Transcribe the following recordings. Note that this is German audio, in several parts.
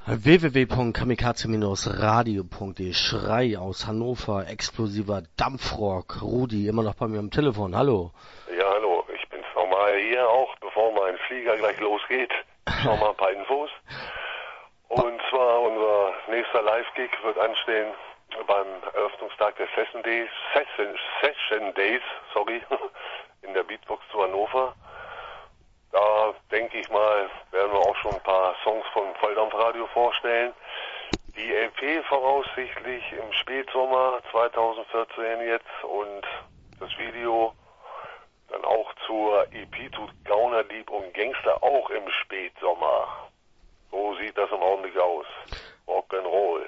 www.kamikaze-radio.de Schrei aus Hannover, explosiver Dampfrock. Rudi, immer noch bei mir am Telefon. Hallo. Ja, hallo. Ich bin's nochmal hier auch, bevor mein Flieger gleich losgeht. Noch mal ein paar Infos. Und zwar unser nächster Live-Gig wird anstehen beim Eröffnungstag der Session Days, in der Beatbox zu Hannover. Da denke ich mal, werden wir auch schon ein paar Songs von Volldampfradio vorstellen. Die LP voraussichtlich im Spätsommer 2014 jetzt und das Video dann auch zur EP zu Gaunerdieb und Gangster auch im Spätsommer. So sieht das im Augenblick aus. Rock'n'Roll.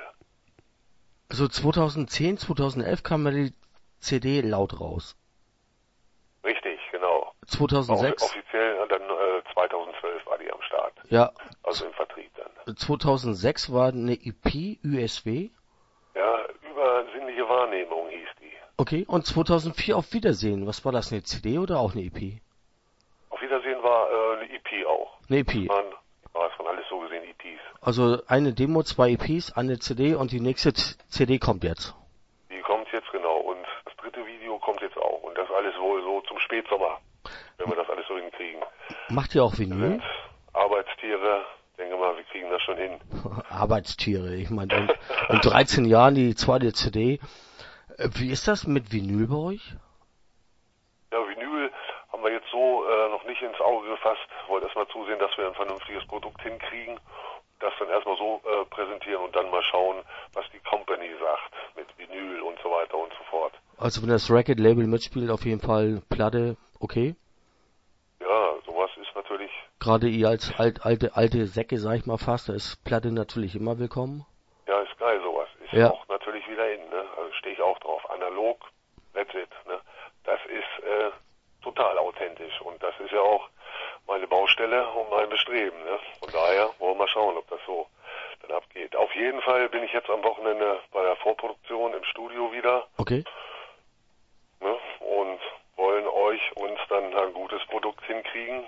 Also 2010, 2011 kam ja die CD laut raus. Richtig, genau. 2006? Offiziell dann 2012 war die am Start. Ja. Also im Vertrieb dann. 2006 war eine EP, USW? Ja, übersinnliche Wahrnehmung hieß die. Okay, und 2004 Auf Wiedersehen. Was war das, eine CD oder auch eine EP? Auf Wiedersehen war eine EP auch. Eine EP. War es von alles so gesehen EPs. Also eine Demo, 2 EPs, eine CD und die nächste CD kommt jetzt. Die kommt jetzt, genau. Und das dritte Video kommt jetzt auch. Und das alles wohl so zum Spätsommer, wenn wir das alles so hinkriegen. Macht ihr auch Wir Vinyl? sind Arbeitstiere. Denke mal, wir kriegen das schon hin. Arbeitstiere. Ich meine, in 13 Jahren die zweite CD. Wie ist das mit Vinyl bei euch? Ja, Vinyl haben wir jetzt so noch nicht ins Auge gefasst. Wollte erstmal zusehen, dass wir ein vernünftiges Produkt hinkriegen. Das dann erstmal so präsentieren und dann mal schauen, was die Company sagt mit Vinyl und so weiter und so fort. Also wenn das Record-Label mitspielt, auf jeden Fall Platte, okay? Ja, sowas ist natürlich... Gerade ihr als alte Säcke, sag ich mal fast, da ist Platte natürlich immer willkommen. Ja, ist geil, sowas. Ist ja auch natürlich wieder in, ne? Also stehe ich auch drauf. Analog, that's it, ne? Das ist total authentisch und das ist ja auch meine Baustelle und mein Bestreben, ne? Von daher wollen wir mal schauen, ob das so dann abgeht. Auf jeden Fall bin ich jetzt am Wochenende bei der Vorproduktion im Studio wieder. Okay. Ne? Und wollen uns dann ein gutes Produkt hinkriegen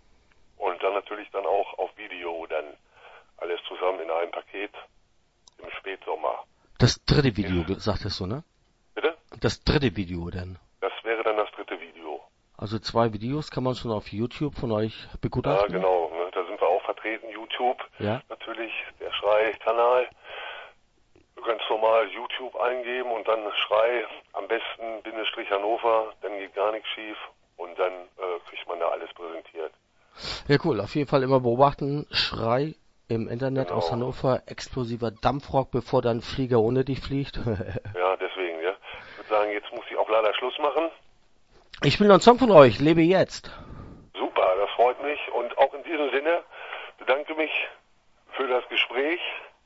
und dann natürlich dann auch auf Video dann alles zusammen in einem Paket im Spätsommer. Das dritte Video, sagtest du, ne? Bitte? Das dritte Video dann. Das wäre dann das dritte Video. Also 2 Videos kann man schon auf YouTube von euch begutachten? Ja, genau. Ne? Da sind wir auch vertreten. YouTube, ja. Natürlich, der Schrei-Kanal. Du kannst normal YouTube eingeben und dann Schrei, am besten _ Hannover, dann geht gar nichts schief und dann kriegt man da alles präsentiert. Ja, cool. Auf jeden Fall immer beobachten. Schrei im Internet Genau. aus Hannover, explosiver Dampfrock, bevor dein Flieger ohne dich fliegt. Ja, deswegen, ja. Ich würde sagen, jetzt muss ich auch leider Schluss machen. Ich will noch einen Song von euch, Lebe jetzt. Super, das freut mich. Und auch in diesem Sinne bedanke mich für das Gespräch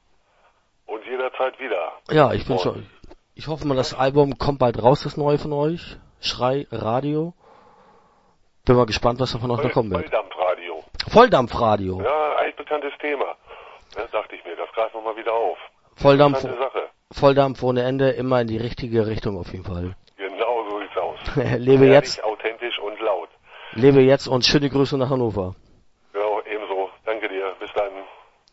und jederzeit wieder. Ja, ich wünsche euch. Ich hoffe mal, das Album kommt bald raus, das neue von euch. Schrei Radio. Bin mal gespannt, was davon noch kommen wird. Volldampfradio. Volldampfradio. Ja, altbekanntes Thema. Ja, dachte ich mir, das greifen wir mal wieder auf. Volldampf ohne Ende, immer in die richtige Richtung auf jeden Fall. Genau so sieht's aus. Lebe jetzt. Authentisch und laut. Lebe jetzt und schöne Grüße nach Hannover.